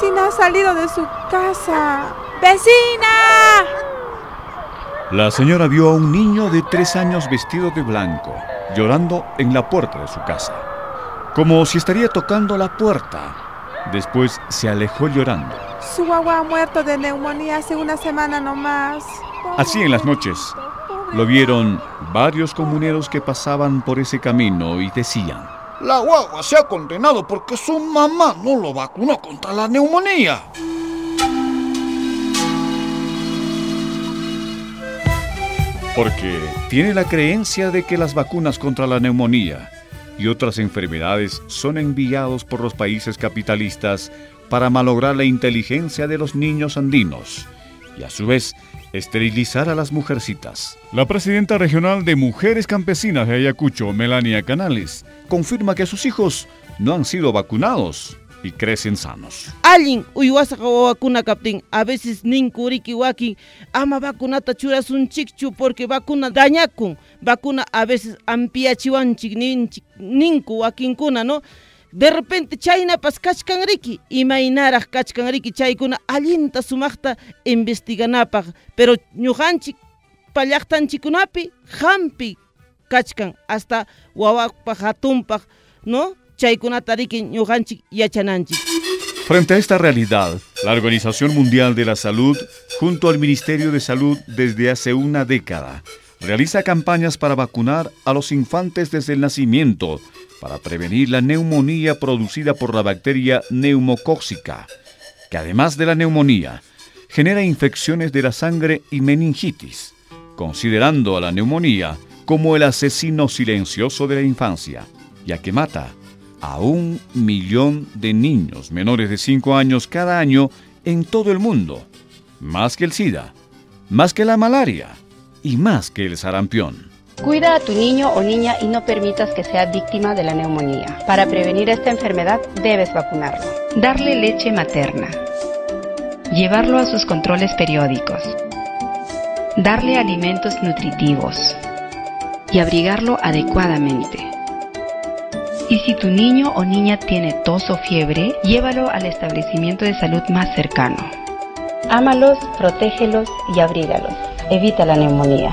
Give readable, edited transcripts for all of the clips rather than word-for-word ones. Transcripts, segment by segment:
vecina ha salido de su casa. ¡Vecina! La señora vio a un niño de 3 años vestido de blanco, llorando en la puerta de su casa, como si estaría tocando la puerta. Después se alejó llorando. Su guagua ha muerto de neumonía hace una semana nomás. Así en las noches lo vieron varios comuneros que pasaban por ese camino y decían: la guagua se ha condenado porque su mamá no lo vacunó contra la neumonía. Porque tiene la creencia de que las vacunas contra la neumonía y otras enfermedades son enviados por los países capitalistas para malograr la inteligencia de los niños andinos y a su vez esterilizar a las mujercitas. La presidenta regional de Mujeres Campesinas de Ayacucho, Melania Canales, confirma que sus hijos no han sido vacunados y crecen sanos. Alguien uywasa vacuna captain, a veces ninkuriki waki, ama vacunata churas un chichu porque vacuna dañakun, vacuna a veces ampiachiwanchik ninku wakinkuna, ¿no? De repente chayna pas kachkanriki, imaynaraj kachkanriki chaykuna allinta sumaqta investiganapaq, pero ñuqanchik pallaqtanchikunapi hampi kachkan hasta wawaqpaq hatunpaq, ¿no? Frente a esta realidad, la Organización Mundial de la Salud, junto al Ministerio de Salud desde hace una década, realiza campañas para vacunar a los infantes desde el nacimiento para prevenir la neumonía producida por la bacteria neumocóxica, que además de la neumonía, genera infecciones de la sangre y meningitis, considerando a la neumonía como el asesino silencioso de la infancia, ya que mata a 1 millón de niños menores de 5 años cada año en todo el mundo, más que el SIDA, más que la malaria y más que el sarampión. Cuida a tu niño o niña y no permitas que sea víctima de la neumonía. Para prevenir esta enfermedad debes vacunarlo. Darle leche materna. Llevarlo a sus controles periódicos. Darle alimentos nutritivos. Y abrigarlo adecuadamente. Y si tu niño o niña tiene tos o fiebre, llévalo al establecimiento de salud más cercano. Ámalos, protégelos y abrígalos. Evita la neumonía.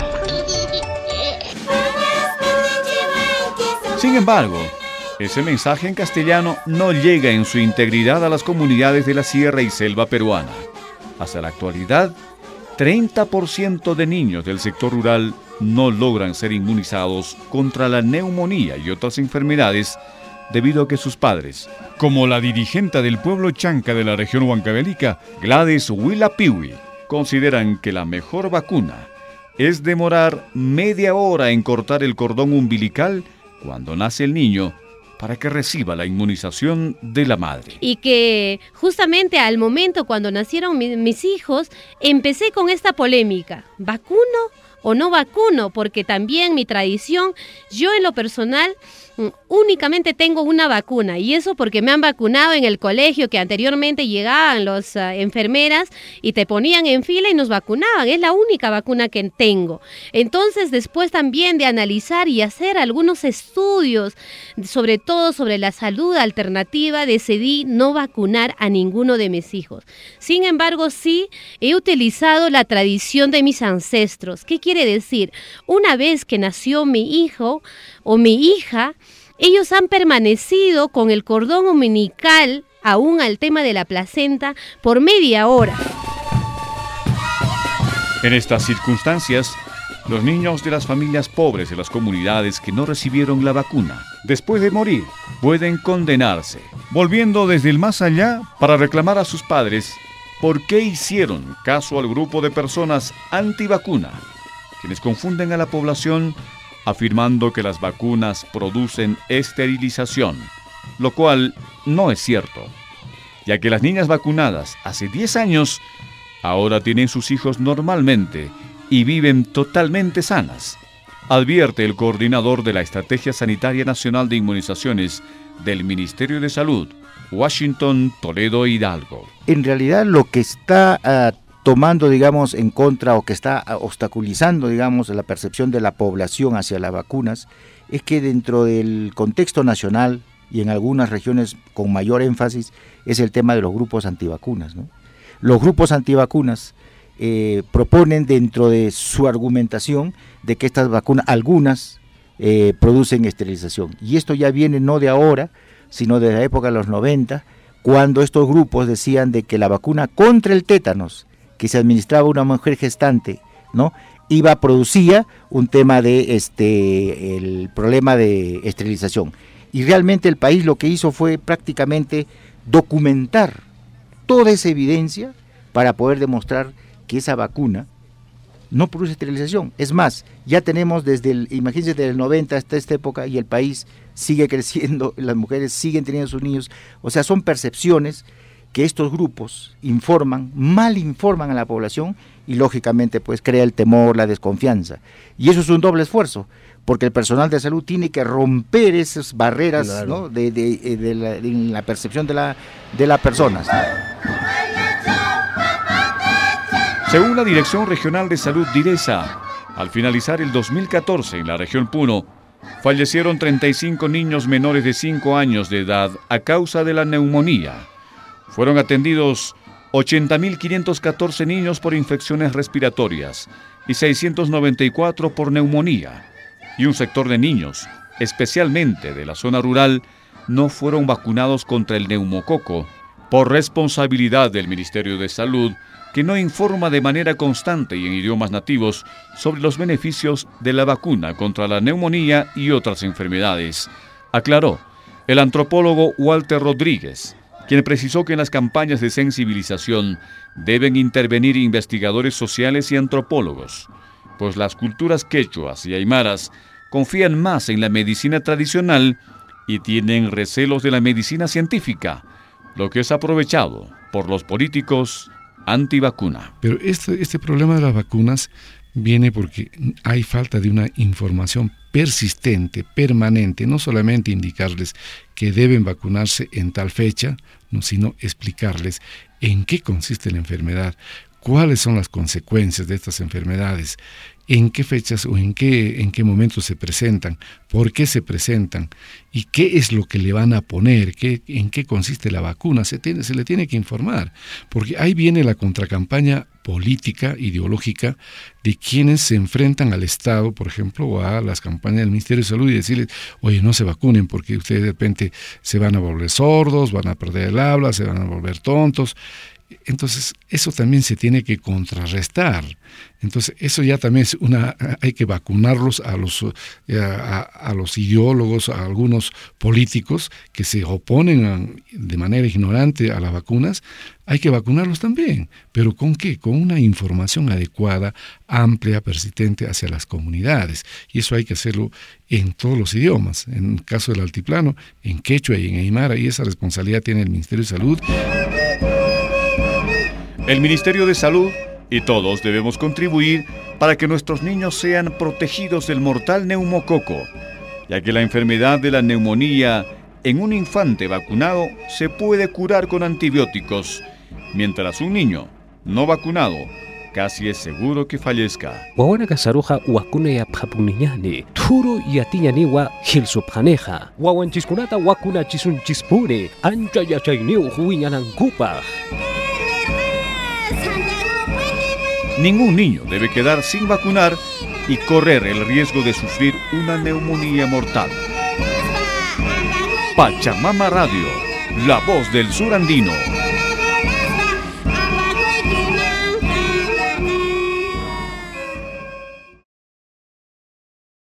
Sin embargo, ese mensaje en castellano no llega en su integridad a las comunidades de la sierra y selva peruana. Hasta la actualidad, 30% de niños del sector rural no logran ser inmunizados contra la neumonía y otras enfermedades debido a que sus padres, como la dirigente del pueblo chanca de la región huancavelica, Gladys Huilapiwi, consideran que la mejor vacuna es demorar media hora en cortar el cordón umbilical cuando nace el niño para que reciba la inmunización de la madre. Y que justamente al momento cuando nacieron mis hijos, empecé con esta polémica, ¿vacuno o no vacuno? Porque también mi tradición, yo en lo personal únicamente tengo una vacuna, y eso porque me han vacunado en el colegio, que anteriormente llegaban las enfermeras y te ponían en fila y nos vacunaban. Es la única vacuna que tengo. Entonces, después también de analizar y hacer algunos estudios, sobre todo sobre la salud alternativa, decidí no vacunar a ninguno de mis hijos. Sin embargo, sí he utilizado la tradición de mis ancestros. ¿Qué quiere decir? Una vez que nació mi hijo o mi hija, ellos han permanecido con el cordón umbilical aún al tema de la placenta por media hora. En estas circunstancias, los niños de las familias pobres de las comunidades que no recibieron la vacuna, después de morir, pueden condenarse, volviendo desde el más allá para reclamar a sus padres por qué hicieron caso al grupo de personas antivacuna, quienes confunden a la población afirmando que las vacunas producen esterilización, lo cual no es cierto, ya que las niñas vacunadas hace 10 años ahora tienen sus hijos normalmente y viven totalmente sanas, advierte el coordinador de la Estrategia Sanitaria Nacional de Inmunizaciones del Ministerio de Salud, Washington Toledo Hidalgo. En realidad lo que está tomando, digamos, en contra o que está obstaculizando, digamos, la percepción de la población hacia las vacunas es que dentro del contexto nacional y en algunas regiones con mayor énfasis, es el tema de los grupos antivacunas, ¿no? Los grupos antivacunas proponen dentro de su argumentación de que estas vacunas, algunas, producen esterilización. Y esto ya viene no de ahora, sino de la época de los 90, cuando estos grupos decían de que la vacuna contra el tétanos, que se administraba a una mujer gestante, ¿no?, producía un tema de el problema de esterilización. Y realmente el país lo que hizo fue prácticamente documentar toda esa evidencia para poder demostrar que esa vacuna no produce esterilización. Es más, ya tenemos imagínense, desde el 90 hasta esta época, y el país sigue creciendo, las mujeres siguen teniendo sus niños. O sea, son percepciones que estos grupos mal informan a la población, y lógicamente pues crea el temor, la desconfianza. Y eso es un doble esfuerzo, porque el personal de salud tiene que romper esas barreras, claro, ¿no?, en la percepción de la persona. Según la Dirección Regional de Salud DIRESA, al finalizar el 2014 en la región Puno, fallecieron 35 niños menores de 5 años de edad a causa de la neumonía. Fueron atendidos 80.514 niños por infecciones respiratorias y 694 por neumonía. Y un sector de niños, especialmente de la zona rural, no fueron vacunados contra el neumococo por responsabilidad del Ministerio de Salud, que no informa de manera constante y en idiomas nativos sobre los beneficios de la vacuna contra la neumonía y otras enfermedades, aclaró el antropólogo Walter Rodríguez, quien precisó que en las campañas de sensibilización deben intervenir investigadores sociales y antropólogos, pues las culturas quechuas y aymaras confían más en la medicina tradicional y tienen recelos de la medicina científica, lo que es aprovechado por los políticos antivacuna. Pero este problema de las vacunas viene porque hay falta de una información persistente, permanente, no solamente indicarles que deben vacunarse en tal fecha, no, sino explicarles en qué consiste la enfermedad, cuáles son las consecuencias de estas enfermedades, en qué fechas o en qué momentos se presentan, por qué se presentan y qué es lo que le van a poner, en qué consiste la vacuna. Se le tiene que informar, porque ahí viene la contracampaña política, ideológica, de quienes se enfrentan al Estado, por ejemplo, o a las campañas del Ministerio de Salud y decirles, oye, no se vacunen porque ustedes de repente se van a volver sordos, van a perder el habla, se van a volver tontos. Entonces, eso también se tiene que contrarrestar. Entonces, eso ya también es hay que vacunarlos a los ideólogos, a algunos políticos que se oponen de manera ignorante a las vacunas. Hay que vacunarlos también. ¿Pero con qué? Con una información adecuada, amplia, persistente hacia las comunidades. Y eso hay que hacerlo en todos los idiomas. En el caso del altiplano, en quechua y en aymara, y esa responsabilidad tiene el Ministerio de Salud. El Ministerio de Salud y todos debemos contribuir para que nuestros niños sean protegidos del mortal neumococo, ya que la enfermedad de la neumonía en un infante vacunado se puede curar con antibióticos, mientras un niño no vacunado casi es seguro que fallezca. Wawana kasaruja wakuna ya phapunniñani, thuro y atiñaniwa hilsuphaneja. Wawanchiskunata wakuna chisunchispure, ancha yachayneu huiñanankupa. Ningún niño debe quedar sin vacunar y correr el riesgo de sufrir una neumonía mortal. Pachamama Radio, la voz del sur andino.